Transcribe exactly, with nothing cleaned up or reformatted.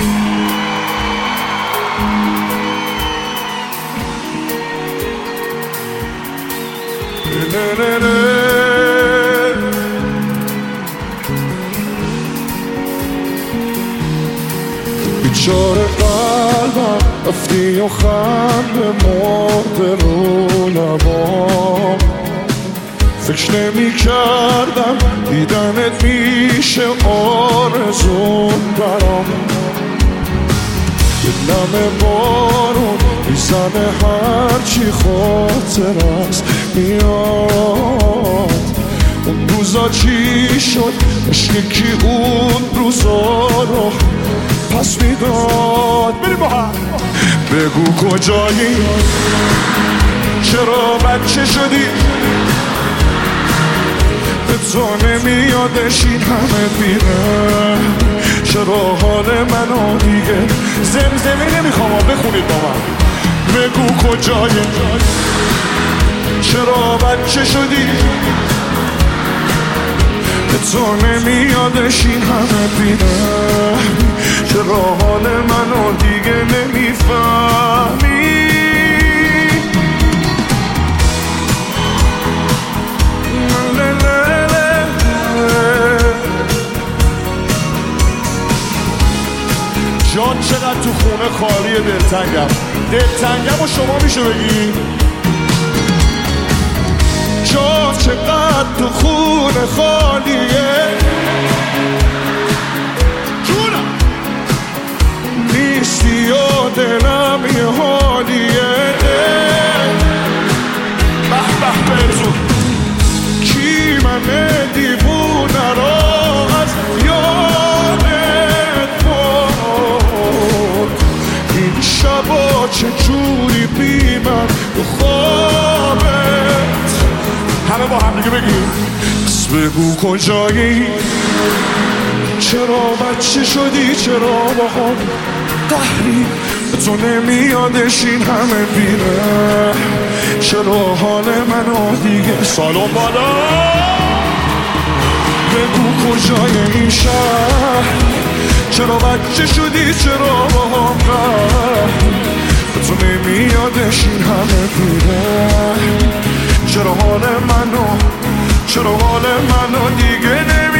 بیچاره قلبم رفتی و خنده مرده رو لبام فکر نمی کردم دیدنت میشه آرزون برام یه نم بارون میزنه هرچی خاطر است میاد اون روزا چی شد عشق کی اون روزا رو پس میداد بریم با هم بگو کجایی چرا بچه شدی به تو نمیادش این همه میره چرا حال منو دیگه زمزمه نمیخوام بخونید با من بگو کجایی چرا بچه شدی به تو نمیادش این همه میره چرا حال منو دیگه نمیفهمی جان چقدر تو خونه خالیه دلتنگم دلتنگم و شما میشه بگی جان چقدر تو خونه خالیه جونم نیستی و دلم یه حالیه به به برزون کی من دیوونه را از یادت برد این شبا چجوری بی من تو خوابت همه با هم دیگه بگیم بس بگو کجایی چرا بچه شدی چرا با هم قهری تو نمیادش این همه بیره چرا حال منو دیگه سالون بالا بگو کجای این شهر چرا بچه شدی چرا با هم قهری تو نمیادش این همه بیره چرا حال منو چرا حال منو دیگه نمی